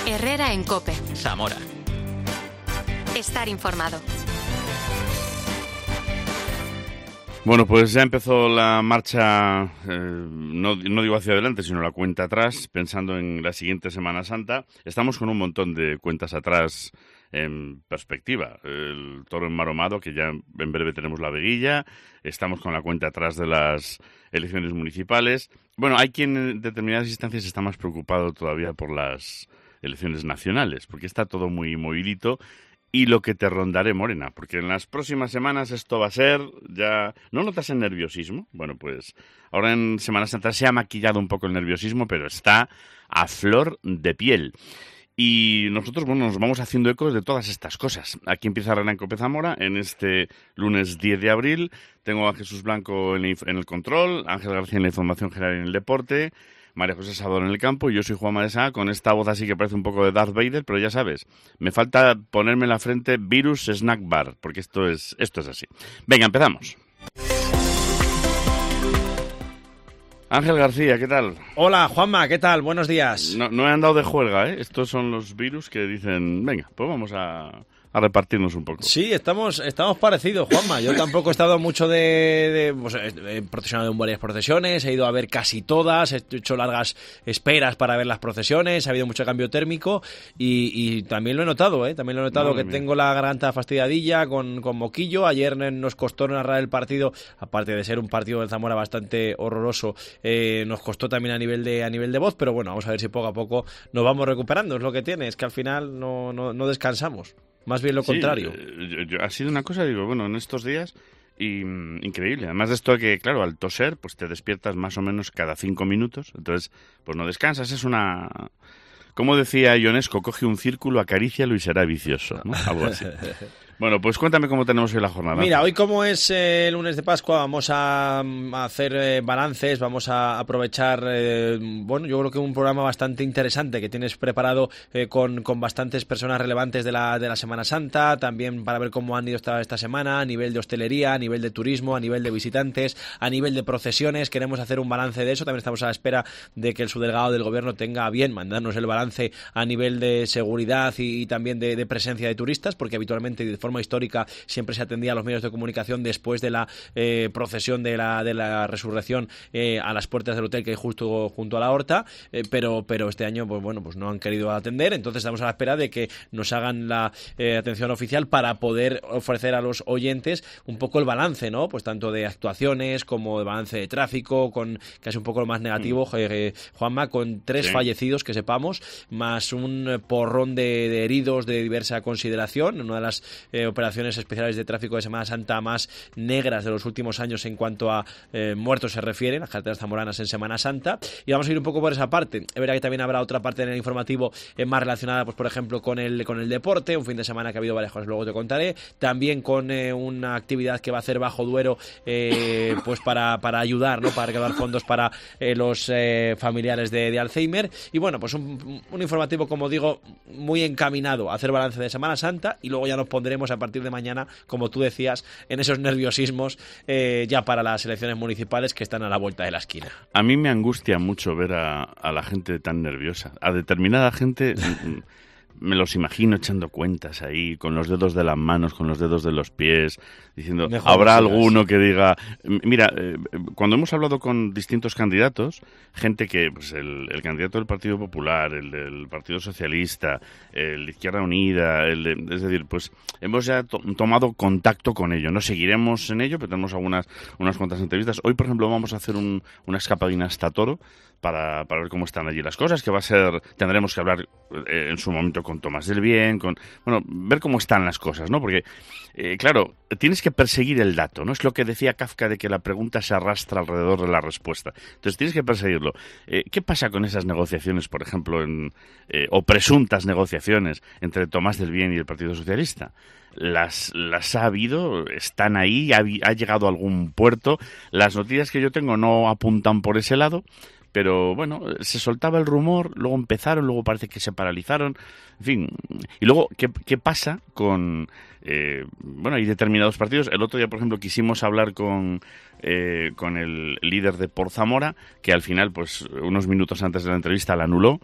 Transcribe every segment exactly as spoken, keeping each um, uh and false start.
Herrera en COPE. Zamora. Estar informado. Bueno, pues ya empezó la marcha, eh, no, no digo hacia adelante, sino la cuenta atrás, pensando en la siguiente Semana Santa. Estamos con un montón de cuentas atrás en perspectiva. El Toro Enmaromado, que ya en breve tenemos la veguilla. Estamos con la cuenta atrás de las elecciones municipales. Bueno, hay quien en determinadas instancias está más preocupado todavía por las elecciones nacionales, porque está todo muy movidito. Y lo que te rondaré, Morena, porque en las próximas semanas esto va a ser ya... ¿No notas el nerviosismo? Bueno, pues ahora en Semana Santa se ha maquillado un poco el nerviosismo, pero está a flor de piel. Y nosotros, bueno, nos vamos haciendo ecos de todas estas cosas. Aquí empieza Herrera en COPE Zamora, en este lunes diez de abril. Tengo a Jesús Blanco en el control, Ángel García en la información general y en el deporte, María José Salvador en el campo, y yo soy Juanma de Sá, con esta voz así que parece un poco de Darth Vader, pero ya sabes, me falta ponerme en la frente Virus Snack Bar, porque esto es, esto es así. Venga, empezamos. Ángel García, ¿qué tal? Hola, Juanma, ¿qué tal? Buenos días. No, no he andado de juerga, ¿eh? Estos son los virus que dicen, venga, pues vamos a... a repartirnos un poco. Sí, estamos estamos parecidos, Juanma. Yo tampoco he estado mucho de... de pues, he procesionado en varias procesiones, he ido a ver casi todas, he hecho largas esperas para ver las procesiones, ha habido mucho cambio térmico y, y también lo he notado, ¿eh? También lo he notado Madre que mía. Tengo la garganta fastidiadilla con, con moquillo. Ayer nos costó narrar el partido, aparte de ser un partido del Zamora bastante horroroso, eh, nos costó también a nivel de a nivel de voz, pero bueno, vamos a ver si poco a poco nos vamos recuperando. Es lo que tiene, es que al final no, no, no descansamos. Más bien lo sí, contrario. Yo, yo, ha sido una cosa, digo, bueno, en estos días y, increíble. Además de esto que, claro, al toser, pues te despiertas más o menos cada cinco minutos. Entonces, pues no descansas. Es una... Como decía Ionesco, coge un círculo, acarícialo y será vicioso, ¿no? Algo así. Bueno, pues cuéntame cómo tenemos hoy la jornada. Mira, hoy como es eh, el lunes de Pascua, vamos a, a hacer eh, balances, vamos a aprovechar, eh, bueno, yo creo que un programa bastante interesante que tienes preparado eh, con, con bastantes personas relevantes de la, de la Semana Santa, también para ver cómo han ido esta, esta semana, a nivel de hostelería, a nivel de turismo, a nivel de visitantes, a nivel de procesiones. Queremos hacer un balance de eso, también estamos a la espera de que el subdelegado del Gobierno tenga a bien mandarnos el balance a nivel de seguridad y, y también de, de presencia de turistas, porque habitualmente de forma histórica siempre se atendía a los medios de comunicación después de la eh, procesión de la, de la resurrección eh, a las puertas del hotel que hay justo junto a la Horta, eh, pero, pero este año pues bueno pues no han querido atender, entonces estamos a la espera de que nos hagan la eh, atención oficial para poder ofrecer a los oyentes un poco el balance, ¿no? Pues tanto de actuaciones como de balance de tráfico, con que es un poco lo más negativo, mm. eh, Juanma, con tres sí. fallecidos que sepamos, más un porrón de, de heridos de diversa consideración, una de las eh, operaciones especiales de tráfico de Semana Santa más negras de los últimos años en cuanto a eh, muertos se refieren, las carreteras zamoranas en Semana Santa, y vamos a ir un poco por esa parte. Es verdad que también habrá otra parte en el informativo eh, más relacionada, pues por ejemplo, con el con el deporte, un fin de semana que ha habido varias cosas, luego te contaré, también con eh, una actividad que va a hacer Bajo Duero, eh, pues para, para ayudar, ¿no? Para recaudar fondos para eh, los eh, familiares de, de Alzheimer, y bueno, pues un, un informativo, como digo, muy encaminado a hacer balance de Semana Santa, y luego ya nos pondremos a partir de mañana, como tú decías, en esos nerviosismos eh, ya para las elecciones municipales que están a la vuelta de la esquina. A mí me angustia mucho ver a, a la gente tan nerviosa. A determinada gente me los imagino echando cuentas ahí, con los dedos de las manos, con los dedos de los pies, diciendo, Mejor habrá alguno que diga... Mira, eh, cuando hemos hablado con distintos candidatos, gente que, pues el, el candidato del Partido Popular, el del Partido Socialista, el de Izquierda Unida, el de, es decir, pues hemos ya to- tomado contacto con ello, ¿no? Seguiremos en ello, pero tenemos algunas unas cuantas entrevistas. Hoy, por ejemplo, vamos a hacer un, una escapadina hasta Toro, para, para ver cómo están allí las cosas, que va a ser, tendremos que hablar eh, en su momento con Tomás del Bien, con, bueno, ver cómo están las cosas, ¿no? Porque, eh, claro, tienes que perseguir el dato, ¿no? Es lo que decía Kafka de que la pregunta se arrastra alrededor de la respuesta. Entonces tienes que perseguirlo. Eh, ¿Qué pasa con esas negociaciones, por ejemplo, en, eh, o presuntas negociaciones entre Tomás del Bien y el Partido Socialista? Las, las ha habido, están ahí, ha, ha llegado a algún puerto. Las noticias que yo tengo no apuntan por ese lado, pero bueno, se soltaba el rumor, luego empezaron, luego parece que se paralizaron, en fin. Y luego, ¿qué, qué pasa con... Eh, bueno, hay determinados partidos. El otro día, por ejemplo, quisimos hablar con, eh, con el líder de Por Zamora, que al final, pues unos minutos antes de la entrevista la anuló.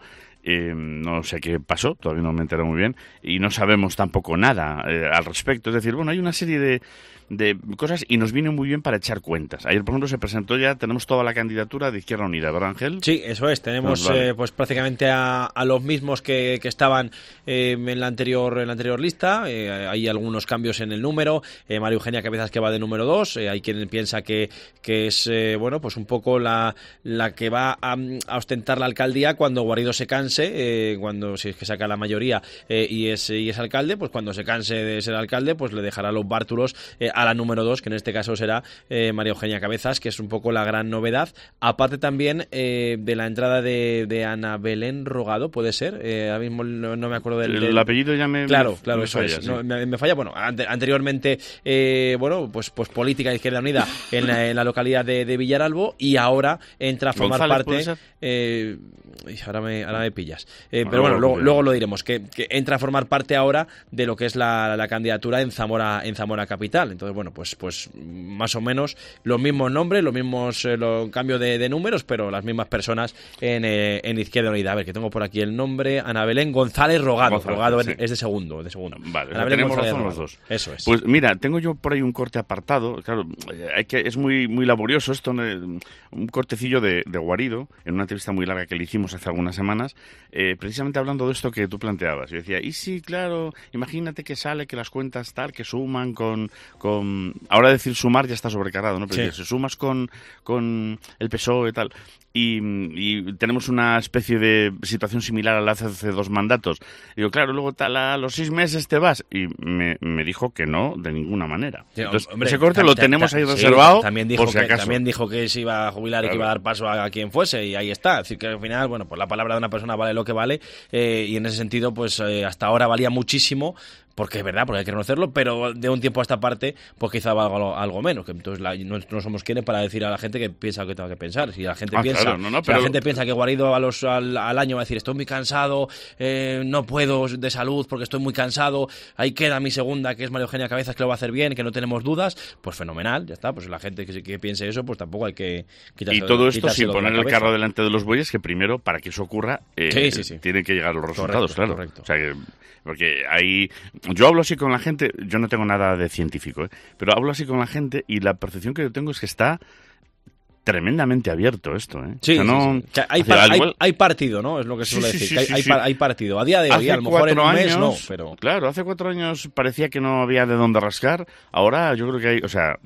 Eh, no sé qué pasó, todavía no me he enterado muy bien, y no sabemos tampoco nada eh, al respecto. Es decir, bueno, hay una serie de, de cosas y nos viene muy bien para echar cuentas. Ayer, por ejemplo, se presentó ya, tenemos toda la candidatura de Izquierda Unida, ¿verdad, Ángel? Sí, eso es. Tenemos pues, vale. eh, pues prácticamente a, a los mismos que, que estaban eh, en la anterior en la anterior lista. Eh, hay algunos cambios en el número. Eh, María Eugenia Cabezas, que va de número dos. Eh, hay quien piensa que, que es eh, bueno, pues un poco la, la que va a, a ostentar la alcaldía cuando Guarido se canse, eh, cuando si es que saca la mayoría eh, y, es, y es alcalde, pues cuando se canse de ser alcalde, pues le dejará los bártulos eh, a la número dos, que en este caso será eh, María Eugenia Cabezas, que es un poco la gran novedad. Aparte también eh, de la entrada de, de Ana Belén Rogado, puede ser, eh, ahora mismo no, no me acuerdo del, del... El apellido ya me... Claro, me, claro, me eso falla, es. sí. No, me, me falla, bueno, ante, anteriormente, eh, bueno, pues, pues política de Izquierda Unida en la, en la localidad de, de Villaralbo, y ahora entra a formar González, parte... Eh, ahora, me, ahora me pillas. Eh, bueno, pero bueno, luego, luego, luego lo diremos, que, que entra a formar parte ahora de lo que es la, la candidatura en Zamora en Zamora Capital. Entonces, bueno, pues, pues más o menos los mismos nombres, los mismos eh, los cambios de, de números, pero las mismas personas en, eh, en Izquierda Unida. A ver, que tengo por aquí el nombre, Ana Belén González Rogado. González, Rogado sí. es de segundo, de segundo. Vale, Ana Belén tenemos González razón Rogado. los dos. Eso es. Pues mira, tengo yo por ahí un corte apartado. Claro, hay que, es muy, muy laborioso esto, ¿no? Un cortecillo de, de Guarido, en una entrevista muy larga que le hicimos hace algunas semanas, eh, precisamente hablando de esto que tú planteabas. Yo decía, y sí, claro, imagínate que sale que las cuentas tal, que suman con... con... Ahora decir sumar ya está sobrecargado, ¿no? Pero sí. si sumas con, con el P S O E y tal, y, y tenemos una especie de situación similar a la de hace dos mandatos. Y digo, claro, luego tal, a los seis meses te vas. Y me, me dijo que no, de ninguna manera. Sí, Entonces, hombre, ese corte ta, lo ta, tenemos ta, ahí sí, reservado también dijo por si que, acaso. También dijo que se iba a jubilar claro. y que iba a dar paso a, a quien fuese, y ahí está. Es decir, que al final, bueno, pues la palabra de una persona vale lo que vale, eh, y en ese sentido, pues eh, hasta ahora valía muchísimo, porque es verdad, porque hay que reconocerlo, pero de un tiempo a esta parte, pues quizá valga algo, algo menos. Que entonces la, no, no somos quienes para decir a la gente que piensa lo que tenga que pensar. Si la gente ah, piensa, claro, no, no, si pero... la gente piensa que Guarido a los, al, al año va a decir estoy muy cansado, eh, no puedo de salud porque estoy muy cansado, ahí queda mi segunda, que es María Eugenia Cabezas, que lo va a hacer bien, que no tenemos dudas, pues fenomenal, ya está. Pues la gente que, que piense eso, pues tampoco hay que quitarse. Y todo esto sin poner el carro delante de los bueyes, que primero, para que eso ocurra, eh, sí, sí, sí. tienen que llegar los resultados, correcto, claro. Correcto. O sea que, porque ahí, yo hablo así con la gente, yo no tengo nada de científico, ¿eh? Pero hablo así con la gente y la percepción que yo tengo es que está tremendamente abierto esto, ¿eh? Sí, o sea, no, sí, sí. O sea, hay, par, hay, igual... hay partido, ¿no? Es lo que se suele sí, decir. Sí, que sí, hay, sí. hay, hay partido. A día de hoy, a lo mejor en un mes años, no, pero... Claro, hace cuatro años parecía que no había de dónde rascar. Ahora yo creo que hay, o sea...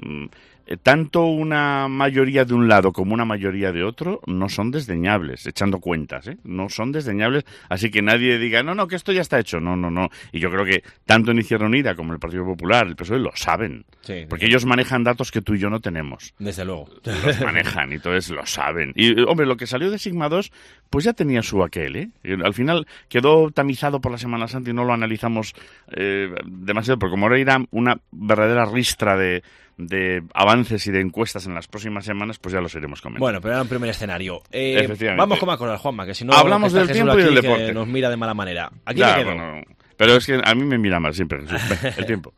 tanto una mayoría de un lado como una mayoría de otro no son desdeñables, echando cuentas, ¿eh? No son desdeñables, así que nadie diga, no, no, que esto ya está hecho, no, no, no. Y yo creo que tanto en Izquierda Unida como el Partido Popular, el P S O E, lo saben, sí, porque ellos manejan datos que tú y yo no tenemos. Desde luego. Los manejan y entonces lo saben. Y, hombre, lo que salió de Sigma dos, pues ya tenía su aquel, ¿eh? Y al final quedó tamizado por la Semana Santa y no lo analizamos eh, demasiado, porque como ahora irá una verdadera ristra de... de avances y de encuestas en las próximas semanas, pues ya los iremos comentando. Bueno, pero era un primer escenario. Eh, vamos con Macron, Juanma, que si no... Hablamos del tiempo y del deporte. Nos mira de mala manera. Aquí ya, me quedo. Bueno, pero es que a mí me mira mal siempre, Jesús. El tiempo.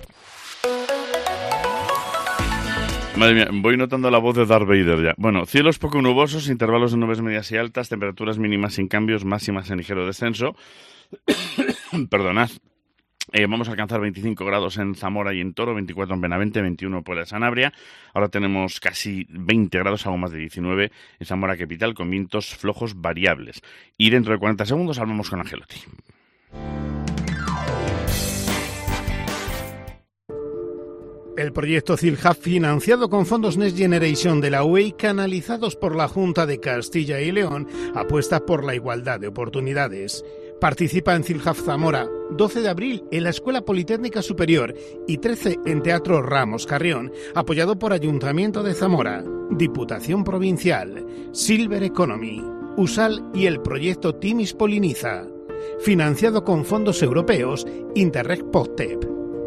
Madre mía, voy notando la voz de Darth Vader ya. Bueno, cielos poco nubosos, intervalos de nubes medias y altas, temperaturas mínimas sin cambios, máximas en ligero descenso. Perdonad. Eh, vamos a alcanzar veinticinco grados en Zamora y en Toro, veinticuatro en Benavente, veintiuno por la Sanabria. Ahora tenemos casi veinte grados, algo más de diecinueve en Zamora Capital, con vientos flojos variables. Y dentro de cuarenta segundos hablamos con Angelotti. El proyecto CILHAB, financiado con fondos Next Generation de la U E y canalizados por la Junta de Castilla y León, apuesta por la igualdad de oportunidades. Participa en CILHAB Zamora, doce de abril en la Escuela Politécnica Superior y trece en Teatro Ramos Carrión, apoyado por Ayuntamiento de Zamora, Diputación Provincial, Silver Economy, U S A L y el proyecto Timis Poliniza. Financiado con fondos europeos Interreg POSTEP.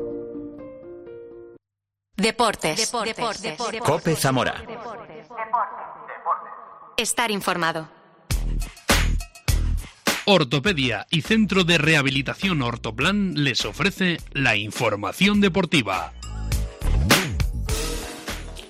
Deportes. Deportes. Deportes. Deportes. COPE Zamora. Estar informado. Ortopedia y Centro de Rehabilitación Ortoplan les ofrece la información deportiva.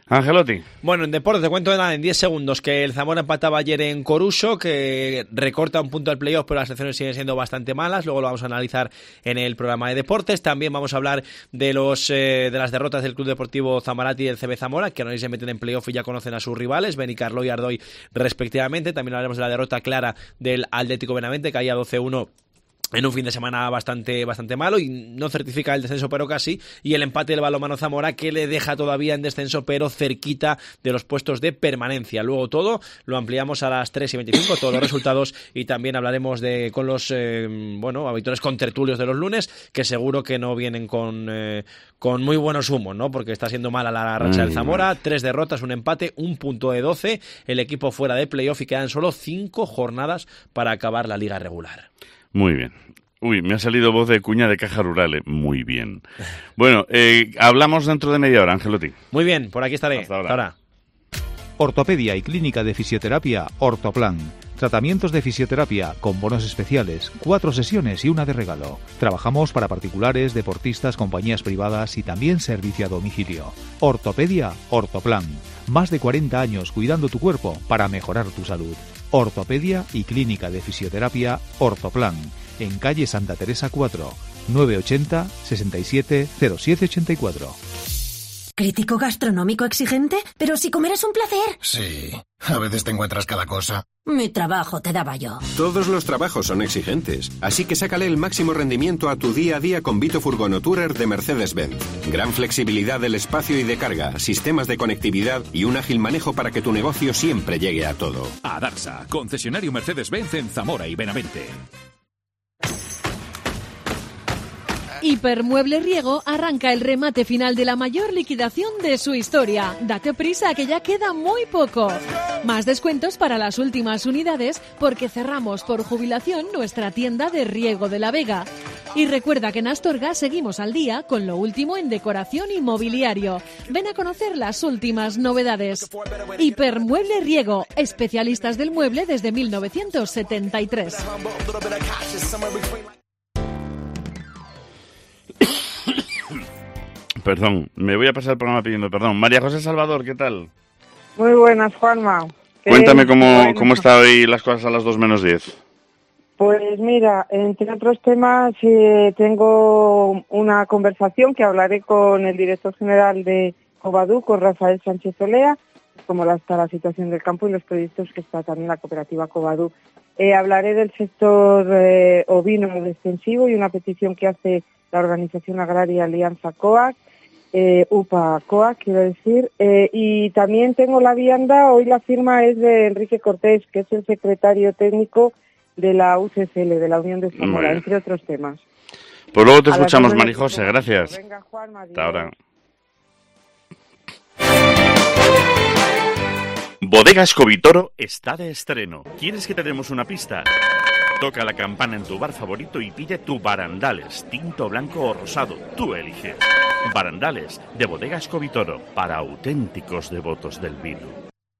Angelotti. Bueno, en deportes te cuento nada, en diez segundos que el Zamora empataba ayer en Coruso, que recorta un punto del playoff, pero las selecciones siguen siendo bastante malas. Luego lo vamos a analizar en el programa de deportes. También vamos a hablar de los eh, de las derrotas del Club Deportivo Zamarati y del C B Zamora, que ahora se meten en playoff y ya conocen a sus rivales, Benicarló y Ardoy respectivamente. También hablaremos de la derrota clara del Atlético Benavente, caía doce uno en un fin de semana bastante bastante malo y no certifica el descenso, pero casi, y el empate del Balonmano Zamora, que le deja todavía en descenso, pero cerquita de los puestos de permanencia. Luego todo lo ampliamos a las tres y veinticinco, todos los resultados, y también hablaremos de con los eh, bueno habituales contertulios de los lunes, que seguro que no vienen con, eh, con muy buenos humos, ¿no? Porque está siendo mala la racha del Zamora, tres derrotas, un empate, un punto de doce, el equipo fuera de playoff y quedan solo cinco jornadas para acabar la liga regular. Muy bien. Uy, me ha salido voz de cuña de Caja Rural, ¿eh? Muy bien. Bueno, eh, hablamos dentro de media hora, Angelotti. Muy bien, por aquí estaré. Hasta ahora. Hasta ahora. Ortopedia y Clínica de Fisioterapia Ortoplan. Tratamientos de fisioterapia con bonos especiales, cuatro sesiones y una de regalo. Trabajamos para particulares, deportistas, compañías privadas y también servicio a domicilio. Ortopedia Ortoplan. Más de cuarenta años cuidando tu cuerpo para mejorar tu salud. Ortopedia y Clínica de Fisioterapia Ortoplan. En calle Santa Teresa cuatro, nueve ochenta, sesenta y siete, cero siete ochenta y cuatro. ¿Crítico gastronómico exigente? Pero si comer es un placer. Sí, a veces te encuentras cada cosa. Mi trabajo te daba yo. Todos los trabajos son exigentes, así que sácale el máximo rendimiento a tu día a día con Vito Furgono Tourer de Mercedes-Benz. Gran flexibilidad del espacio y de carga, sistemas de conectividad y un ágil manejo para que tu negocio siempre llegue a todo. Adarsa, concesionario Mercedes-Benz en Zamora y Benavente. Hipermueble Riego arranca el remate final de la mayor liquidación de su historia. Date prisa, que ya queda muy poco. Más descuentos para las últimas unidades, porque cerramos por jubilación nuestra tienda de Riego de la Vega. Y recuerda que en Astorga seguimos al día con lo último en decoración y mobiliario. Ven a conocer las últimas novedades. Hipermueble Riego, especialistas del mueble desde mil novecientos setenta y tres. Perdón, me voy a pasar el programa pidiendo perdón. María José Salvador, ¿qué tal? Muy buenas, Juanma. Cuéntame cómo, bueno. cómo está hoy las cosas a las dos menos diez. Pues mira, entre otros temas, eh, tengo una conversación que hablaré con el director general de Covadú, con Rafael Sánchez Olea, como está la situación del campo y los proyectos que está también la cooperativa Covadú. Eh, hablaré del sector eh, ovino extensivo y una petición que hace la organización agraria Alianza COAC, eh, UPA COAC, quiero decir, eh, y también tengo la vianda, hoy la firma es de Enrique Cortés, que es el secretario técnico de la U C C L, de la Unión de Zamora, entre otros temas. Pues luego te escuchamos, María José, gracias. Venga, Juan, hasta ahora. Bodega Escobitoro está de estreno. ¿Quieres que te demos una pista? Toca la campana en tu bar favorito y pide tu barandales, tinto, blanco o rosado. Tú eliges. Barandales, de Bodega Escobitoro, para auténticos devotos del vino.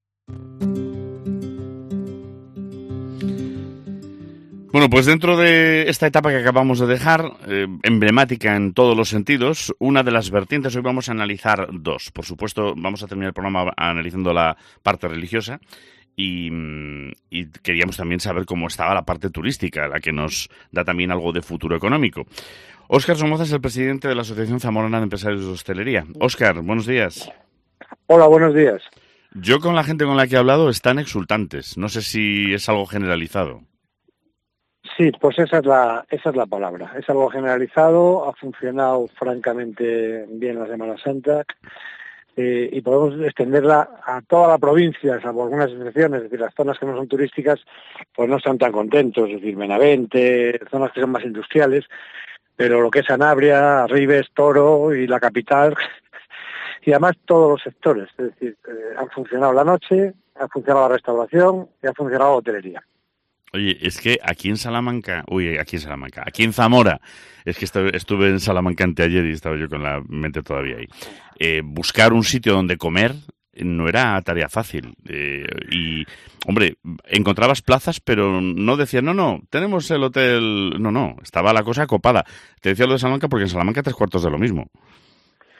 Bueno, pues dentro de esta etapa que acabamos de dejar, eh, emblemática en todos los sentidos, una de las vertientes, hoy vamos a analizar dos. Por supuesto, vamos a terminar el programa analizando la parte religiosa. Y, y queríamos también saber cómo estaba la parte turística, la que nos da también algo de futuro económico. Óscar Somoza es el presidente de la Asociación Zamorana de Empresarios de Hostelería. Óscar, buenos días. Hola, buenos días. Yo con la gente con la que he hablado están exultantes. No sé si es algo generalizado. Sí, pues esa es la esa es la palabra. Es algo generalizado, ha funcionado francamente bien la Semana Santa. Eh, y podemos extenderla a toda la provincia, salvo algunas excepciones, es decir, las zonas que no son turísticas pues no están tan contentos, es decir, Benavente, zonas que son más industriales, pero lo que es Sanabria, Arribes, Toro y la capital, y además todos los sectores, es decir, eh, han funcionado la noche, ha funcionado la restauración y ha funcionado la hotelería. Oye, es que aquí en Salamanca, uy, aquí en Salamanca, aquí en Zamora, es que estuve en Salamanca anteayer y estaba yo con la mente todavía ahí. Eh, buscar un sitio donde comer no era tarea fácil. Eh, y, hombre, encontrabas plazas, pero no decían, no, no, tenemos el hotel... No, no, estaba la cosa copada. Te decía lo de Salamanca porque en Salamanca tres cuartos de lo mismo.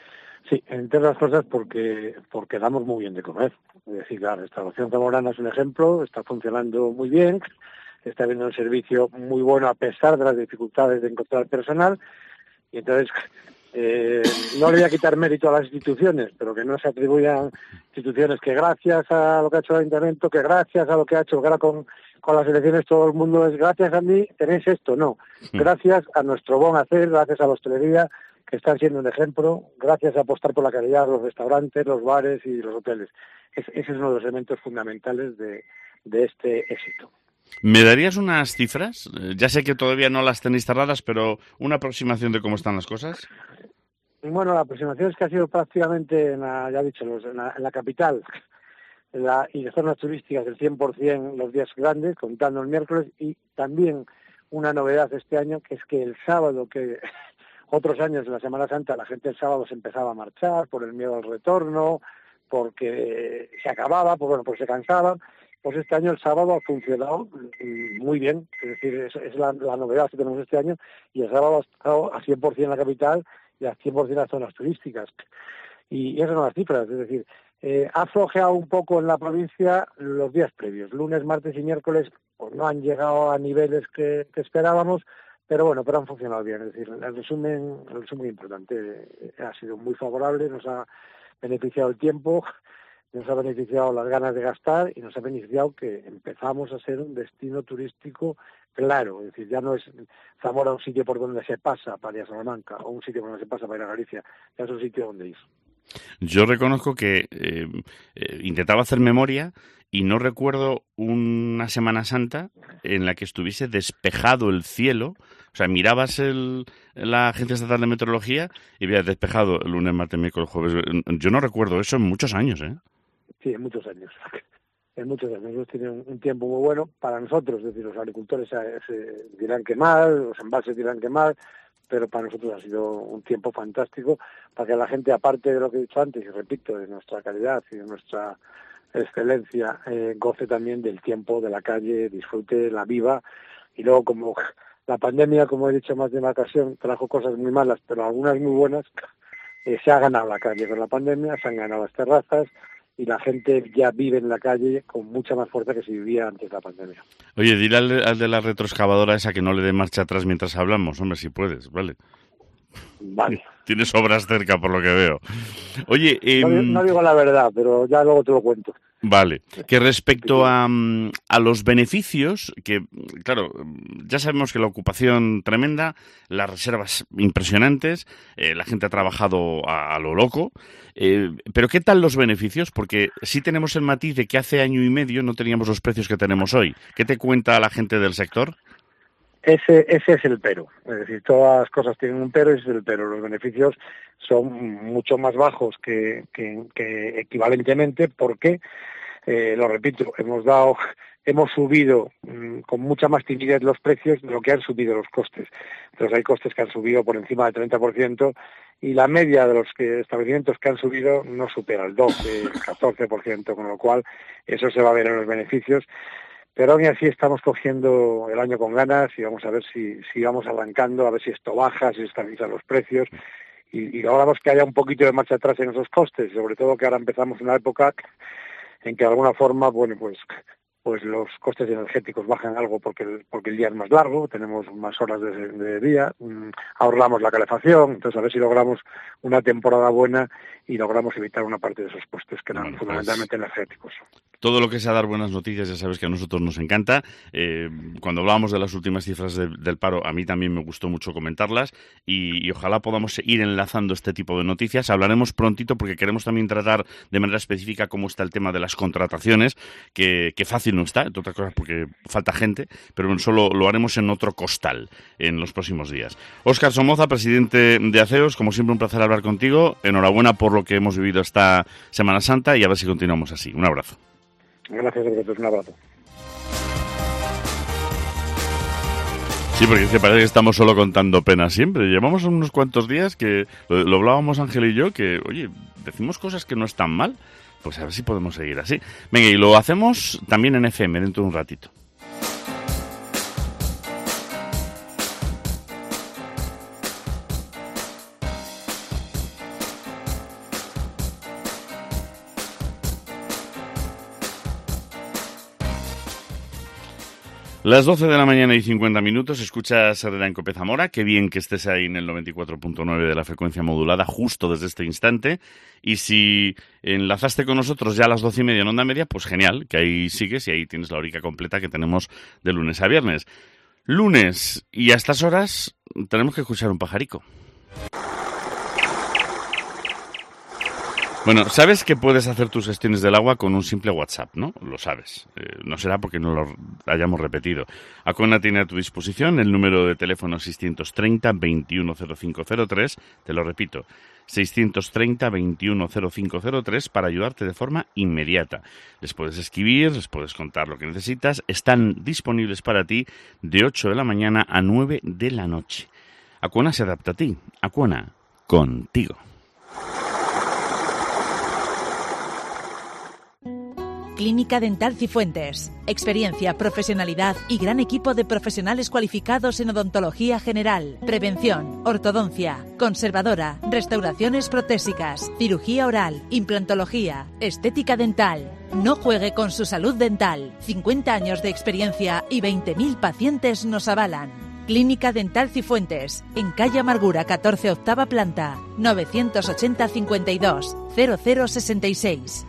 Sí, entre otras cosas porque porque damos muy bien de comer. Es decir, la restauración zamorana es un ejemplo, está funcionando muy bien, está habiendo un servicio muy bueno a pesar de las dificultades de encontrar personal, y entonces eh, no le voy a quitar mérito a las instituciones, pero que no se atribuyan instituciones que gracias a lo que ha hecho el Ayuntamiento, que gracias a lo que ha hecho, que ahora con, con las elecciones todo el mundo es gracias a mí tenéis esto, no. Gracias a nuestro buen hacer, gracias a la hostelería, que están siendo un ejemplo, gracias a apostar por la calidad, los restaurantes, los bares y los hoteles. Es, ese es uno de los elementos fundamentales de, de este éxito. ¿Me darías unas cifras? Ya sé que todavía no las tenéis cerradas, pero una aproximación de cómo están las cosas. Bueno, la aproximación es que ha sido prácticamente, en la, ya he dicho, los, en, la, en la capital en la, y en zonas turísticas el cien por ciento los días grandes, contando el miércoles, y también una novedad este año, que es que el sábado, que otros años en la Semana Santa la gente el sábado se empezaba a marchar por el miedo al retorno, porque se acababa, pues bueno, pues se cansaban. Pues este año el sábado ha funcionado muy bien, es decir, es, es la, la novedad que tenemos este año, y el sábado ha estado a cien por ciento en la capital y a cien por ciento en las zonas turísticas. Y, y esas son las cifras, es decir, eh, ha flojeado un poco en la provincia los días previos. Lunes, martes y miércoles pues no han llegado a niveles que, que esperábamos, pero bueno, pero han funcionado bien. Es decir, el resumen, el resumen importante eh, ha sido muy favorable, nos ha beneficiado el tiempo, nos ha beneficiado las ganas de gastar y nos ha beneficiado que empezamos a ser un destino turístico claro. Es decir, ya no es Zamora un sitio por donde se pasa para ir a Salamanca o un sitio por donde se pasa para ir a Galicia, ya es un sitio donde ir. Yo reconozco que eh, eh, intentaba hacer memoria y no recuerdo una Semana Santa en la que estuviese despejado el cielo. O sea, mirabas el, la Agencia Estatal de Meteorología y veías despejado el lunes, martes, miércoles, jueves. Yo no recuerdo eso en muchos años, ¿eh? Sí, en muchos años. En muchos años. Hemos tenido un tiempo muy bueno para nosotros. Es decir, los agricultores se, se dirán que mal, los embalses dirán que mal, pero para nosotros ha sido un tiempo fantástico para que la gente, aparte de lo que he dicho antes, y repito, de nuestra calidad y de nuestra excelencia, eh, goce también del tiempo de la calle, disfrute, la viva. Y luego, como la pandemia, como he dicho más de una ocasión, trajo cosas muy malas, pero algunas muy buenas, eh, se ha ganado la calle con la pandemia, se han ganado las terrazas, y la gente ya vive en la calle con mucha más fuerza que si vivía antes de la pandemia. Oye, dile al de, al de la retroexcavadora esa que no le dé marcha atrás mientras hablamos, hombre, si puedes, ¿vale? Vale. Tienes obras cerca, por lo que veo. Oye... Eh, no, no digo la verdad, pero ya luego te lo cuento. Vale. Que respecto a, a los beneficios, que, claro, ya sabemos que la ocupación tremenda, las reservas impresionantes, eh, la gente ha trabajado a, a lo loco, eh, pero ¿qué tal los beneficios? Porque sí tenemos el matiz de que hace año y medio no teníamos los precios que tenemos hoy. ¿Qué te cuenta la gente del sector? Ese, ese es el pero, es decir, todas las cosas tienen un pero, ese es el pero. Los beneficios son mucho más bajos que, que, que equivalentemente, porque, eh, lo repito, hemos dado, hemos subido mmm, con mucha más timidez los precios de lo que han subido los costes. Entonces hay costes que han subido por encima del treinta por ciento y la media de los que, establecimientos que han subido no supera el doce, el catorce por ciento, con lo cual eso se va a ver en los beneficios. Pero aún así estamos cogiendo el año con ganas y vamos a ver si, si vamos arrancando, a ver si esto baja, si estabilizan los precios y, y logramos que haya un poquito de marcha atrás en esos costes, sobre todo que ahora empezamos una época en que de alguna forma, bueno, pues pues los costes energéticos bajan algo porque el, porque el día es más largo, tenemos más horas de, de día, mmm, ahorramos la calefacción, entonces a ver si logramos una temporada buena y logramos evitar una parte de esos costes que eran bueno, fundamentalmente pues, energéticos. Todo lo que sea dar buenas noticias, ya sabes que a nosotros nos encanta. Eh, cuando hablábamos de las últimas cifras de, del paro, a mí también me gustó mucho comentarlas y, y ojalá podamos ir enlazando este tipo de noticias. Hablaremos prontito porque queremos también tratar de manera específica cómo está el tema de las contrataciones, que, que fácil no está, entre otras cosas porque falta gente, pero bueno, solo lo haremos en otro costal en los próximos días. Óscar Somoza, presidente de ACEOS, como siempre un placer hablar contigo. Enhorabuena por lo que hemos vivido esta Semana Santa y a ver si continuamos así. Un abrazo. Gracias a vosotros, un abrazo. Sí, porque es que parece que estamos solo contando penas siempre. Llevamos unos cuantos días que lo, lo hablábamos Ángel y yo, que, oye, decimos cosas que no están mal, pues a ver si podemos seguir así. Venga, y lo hacemos también en F M dentro de un ratito. Las doce de la mañana y cincuenta minutos, escuchas Herrera en Cope Zamora. Qué bien que estés ahí en el noventa y cuatro punto nueve de la frecuencia modulada justo desde este instante. Y si enlazaste con nosotros ya a las doce y media en Onda Media, pues genial, que ahí sigues y ahí tienes la horica completa que tenemos de lunes a viernes. Lunes, y a estas horas tenemos que escuchar un pajarico. Bueno, sabes que puedes hacer tus gestiones del agua con un simple WhatsApp, ¿no? Lo sabes. Eh, no será porque no lo hayamos repetido. Acona tiene a tu disposición el número de teléfono seiscientos treinta, veintiuno cero cinco cero tres. Te lo repito, seiscientos treinta, veintiuno cero cinco cero tres para ayudarte de forma inmediata. Les puedes escribir, les puedes contar lo que necesitas. Están disponibles para ti de ocho de la mañana a nueve de la noche. Acona se adapta a ti. Acona, contigo. Clínica Dental Cifuentes. Experiencia, profesionalidad y gran equipo de profesionales cualificados en odontología general, prevención, ortodoncia, conservadora, restauraciones protésicas, cirugía oral, implantología, estética dental. No juegue con su salud dental. cincuenta años de experiencia y veinte mil pacientes nos avalan. Clínica Dental Cifuentes, en calle Amargura catorce, octava planta, novecientos ochenta, cincuenta y dos, cero cero sesenta y seis.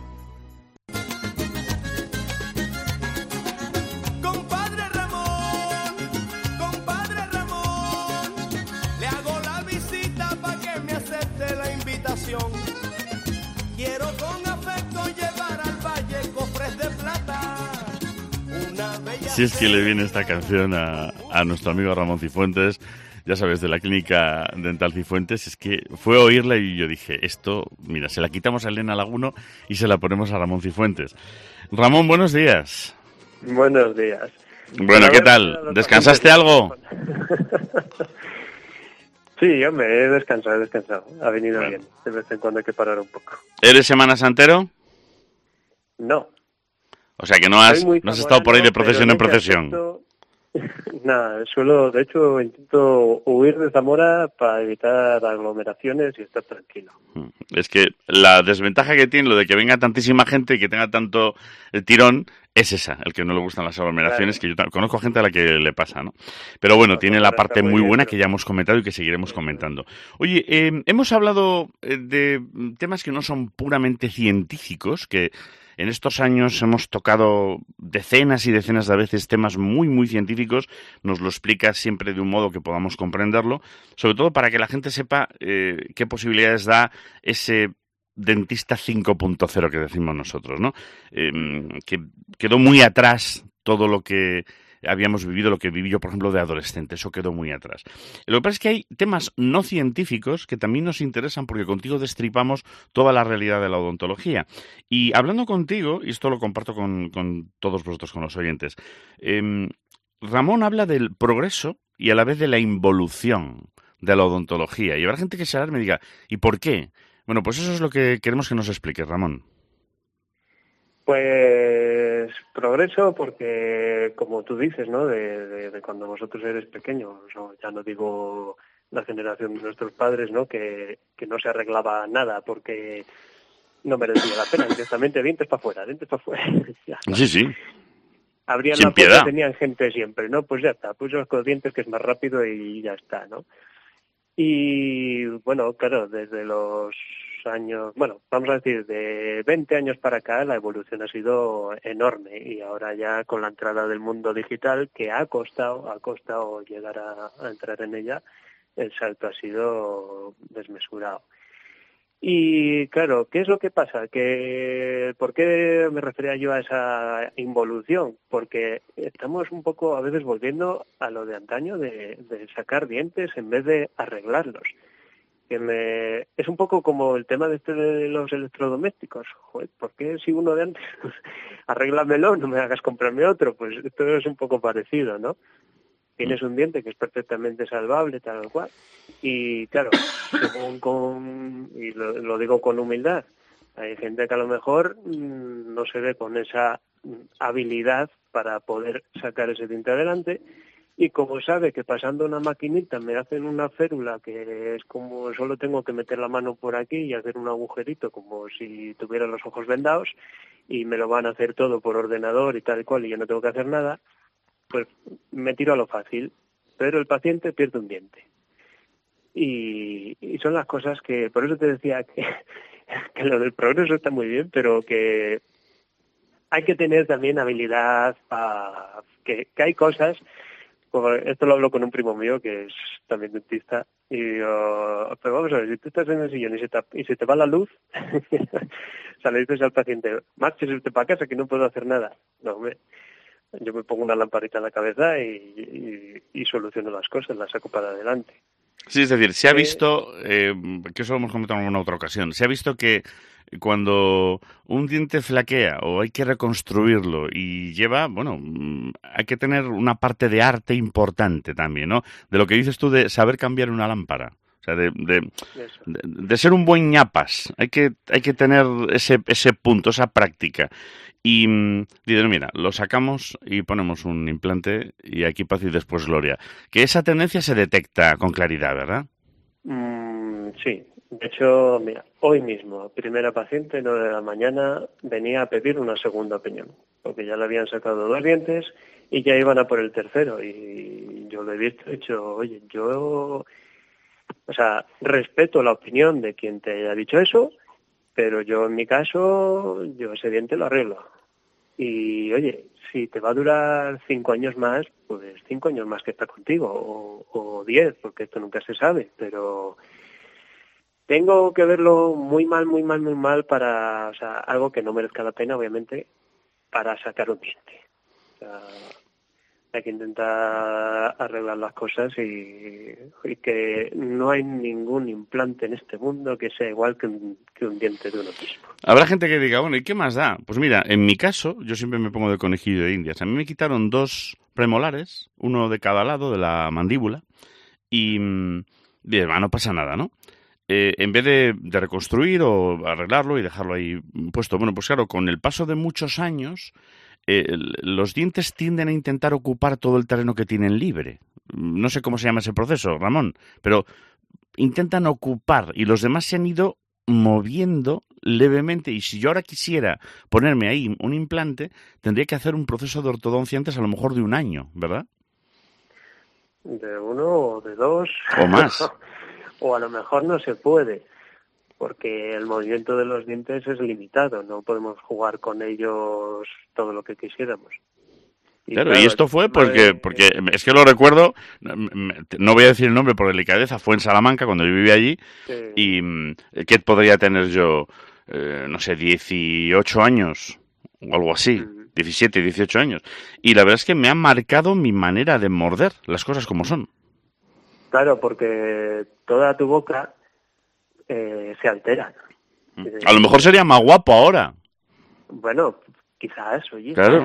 Quiero con afecto llevar al valle cofres de plata. Una bella... Si es que le viene esta canción a, a nuestro amigo Ramón Cifuentes, ya sabes, de la Clínica Dental Cifuentes, es que fue a oírla y yo dije, esto, mira, se la quitamos a Elena Laguno y se la ponemos a Ramón Cifuentes. Ramón, buenos días. Buenos días. Bueno, ¿qué tal? ¿Descansaste algo? Sí, hombre, he descansado, he descansado. Ha venido bueno. bien. De vez en cuando hay que parar un poco. ¿Eres Semana Santero? No. O sea que no has, no has estado por ahí de procesión en procesión. Aspecto... Nada, suelo, de hecho, intento huir de Zamora para evitar aglomeraciones y estar tranquilo. Es que la desventaja que tiene lo de que venga tantísima gente y que tenga tanto tirón es esa, el que no le gustan las aglomeraciones, claro. Que yo conozco gente a la que le pasa, ¿no? Pero bueno, no, tiene la parte muy, muy buena que ya hemos comentado y que seguiremos comentando. Oye, eh, hemos hablado de temas que no son puramente científicos, que en estos años hemos tocado decenas y decenas de veces temas muy, muy científicos. Nos lo explica siempre de un modo que podamos comprenderlo, sobre todo para que la gente sepa eh, qué posibilidades da ese dentista cinco punto cero que decimos nosotros, ¿no? Eh, que quedó muy atrás todo lo que habíamos vivido, lo que viví yo, por ejemplo, de adolescente. Eso quedó muy atrás. Lo que pasa es que hay temas no científicos que también nos interesan porque contigo destripamos toda la realidad de la odontología. Y hablando contigo, y esto lo comparto con, con todos vosotros, con los oyentes, eh, Ramón habla del progreso y a la vez de la involución de la odontología. Y habrá gente que se alarme y me diga, ¿y por qué? Bueno, pues eso es lo que queremos que nos expliques, Ramón. Pues progreso porque, como tú dices, ¿no? De, de, de cuando vosotros eres pequeños, ¿no? Ya no digo la generación de nuestros padres, ¿no? Que, que no se arreglaba nada porque no merecía la pena. Directamente dientes para afuera, dientes para afuera. Sí, sí. Abrían Sin la puerta piedad. y tenían gente siempre, ¿no? Pues ya está, pues los con dientes que es más rápido y ya está, ¿no? Y bueno, claro, desde los años, bueno, vamos a decir, de veinte años para acá la evolución ha sido enorme y ahora ya con la entrada del mundo digital, que ha costado, ha costado llegar a, a entrar en ella, el salto ha sido desmesurado. Y claro, ¿qué es lo que pasa? Que ¿por qué me refería yo a esa involución? Porque estamos un poco a veces volviendo a lo de antaño de, de sacar dientes en vez de arreglarlos. Que me, es un poco como el tema de, este de los electrodomésticos. Joder, ¿por qué si uno de antes, pues, arréglamelo, no me hagas comprarme otro? Pues esto es un poco parecido, ¿no? Tienes un diente que es perfectamente salvable, tal cual. Y claro, según con, y lo, lo digo con humildad, hay gente que a lo mejor mmm, no se ve con esa habilidad para poder sacar ese diente adelante. Y como sabe que pasando una maquinita me hacen una férula que es como solo tengo que meter la mano por aquí y hacer un agujerito como si tuviera los ojos vendados y me lo van a hacer todo por ordenador y tal y cual y yo no tengo que hacer nada, pues me tiro a lo fácil, pero el paciente pierde un diente. Y, y son las cosas que, por eso te decía que, que lo del progreso está muy bien, pero que hay que tener también habilidad para que, que hay cosas, como esto lo hablo con un primo mío que es también dentista, y digo, pero vamos a ver, si tú estás en el sillón y se te, y se te va la luz, o sea, le dices al paciente, márchese usted para casa que no puedo hacer nada. No, hombre, yo me pongo una lamparita en la cabeza y, y, y soluciono las cosas, las saco para adelante. Sí, es decir, se ha visto, eh, que eso lo hemos comentado en alguna otra ocasión, se ha visto que cuando un diente flaquea o hay que reconstruirlo y lleva, bueno, hay que tener una parte de arte importante también, ¿no? De lo que dices tú de saber cambiar una lámpara. O sea, de, de, de, de ser un buen ñapas. Hay que, hay que tener ese, ese punto, esa práctica. Y dices, mira, lo sacamos y ponemos un implante y aquí paz y después gloria. Que esa tendencia se detecta con claridad, ¿verdad? Mm, sí. De hecho, mira, hoy mismo, primera paciente, nueve de la mañana, venía a pedir una segunda opinión. Porque ya le habían sacado dos dientes y ya iban a por el tercero. Y yo lo he visto y he dicho, oye, yo... O sea, respeto la opinión de quien te haya dicho eso, pero yo en mi caso, yo ese diente lo arreglo. Y oye, si te va a durar cinco años más, pues cinco años más que está contigo, o, o diez, porque esto nunca se sabe, pero tengo que verlo muy mal, muy mal, muy mal para, o sea, algo que no merezca la pena, obviamente, para sacar un diente. O sea, hay que intentar arreglar las cosas y, y que no hay ningún implante en este mundo que sea igual que un, que un diente de uno mismo. Habrá gente que diga, bueno, ¿y qué más da? Pues mira, en mi caso, yo siempre me pongo de conejillo de indias. A mí me quitaron dos premolares, uno de cada lado de la mandíbula, y bien, no pasa nada, ¿no? Eh, en vez de, de reconstruir o arreglarlo y dejarlo ahí puesto, bueno, pues claro, con el paso de muchos años... Eh, los dientes tienden a intentar ocupar todo el terreno que tienen libre. No sé cómo se llama ese proceso, Ramón, pero intentan ocupar y los demás se han ido moviendo levemente. Y si yo ahora quisiera ponerme ahí un implante, tendría que hacer un proceso de ortodoncia antes a lo mejor de un año, ¿verdad? De uno o de dos. O más. O a lo mejor no se puede. Porque el movimiento de los dientes es limitado, no podemos jugar con ellos todo lo que quisiéramos. Y claro, claro, y esto fue porque, de... porque es que lo recuerdo, no voy a decir el nombre por delicadeza, fue en Salamanca cuando yo vivía allí, sí. Y ¿qué podría tener yo? Eh, no sé, dieciocho años o algo así, uh-huh. diecisiete, dieciocho años. Y la verdad es que me ha marcado mi manera de morder las cosas como son. Claro, porque toda tu boca... Eh, se altera. A lo mejor sería más guapo ahora. Bueno, quizás, oye. Claro.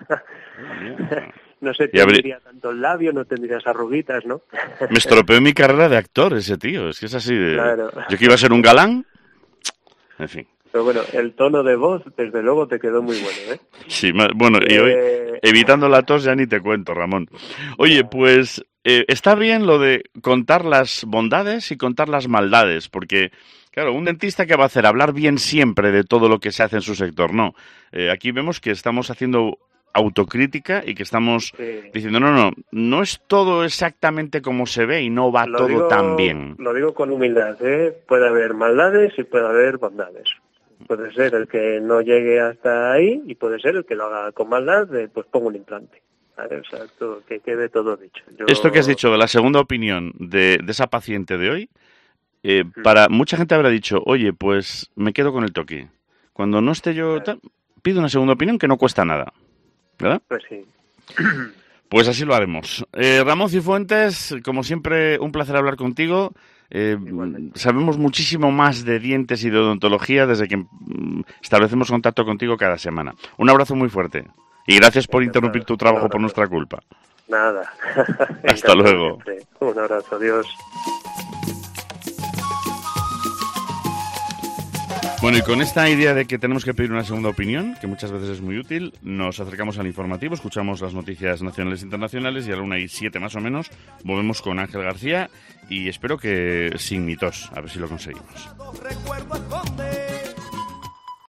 No sé, tendría abrí... tanto el labio, no tendrías arruguitas, ¿no? Me estropeó mi carrera de actor ese tío, es que es así de... Claro. Yo que iba a ser un galán, en fin. Pero bueno, el tono de voz, desde luego, te quedó muy bueno, ¿eh? Sí, bueno, y hoy, eh... evitando la tos ya ni te cuento, Ramón. Oye, pues... Eh, está bien lo de contar las bondades y contar las maldades, porque, claro, un dentista ¿qué va a hacer? Hablar bien siempre de todo lo que se hace en su sector, no. Eh, aquí vemos que estamos haciendo autocrítica y que estamos sí. diciendo, no, no, no es todo exactamente como se ve y no va lo todo digo, tan bien. Lo digo con humildad, ¿eh? Puede haber maldades y puede haber bondades. Puede ser el que no llegue hasta ahí y puede ser el que lo haga con maldad, de, pues pongo un implante. Exacto, que quede todo dicho. Yo... Esto que has dicho de la segunda opinión de, de esa paciente de hoy, eh, mm. para mucha gente habrá dicho, oye, pues me quedo con el toque. Cuando no esté yo, tal, pido una segunda opinión que no cuesta nada, ¿verdad? Pues sí. Pues así lo haremos. Eh, Ramón Cifuentes, como siempre, un placer hablar contigo. Eh, sabemos muchísimo más de dientes y de odontología desde que mm, establecemos contacto contigo cada semana. Un abrazo muy fuerte. Y gracias por interrumpir tu trabajo por nuestra culpa. Nada. Hasta luego. Siempre. Un abrazo, adiós. Bueno, y con esta idea de que tenemos que pedir una segunda opinión, que muchas veces es muy útil, nos acercamos al informativo, escuchamos las noticias nacionales e internacionales y a la una y siete más o menos volvemos con Ángel García y espero que sin mi tos, a ver si lo conseguimos.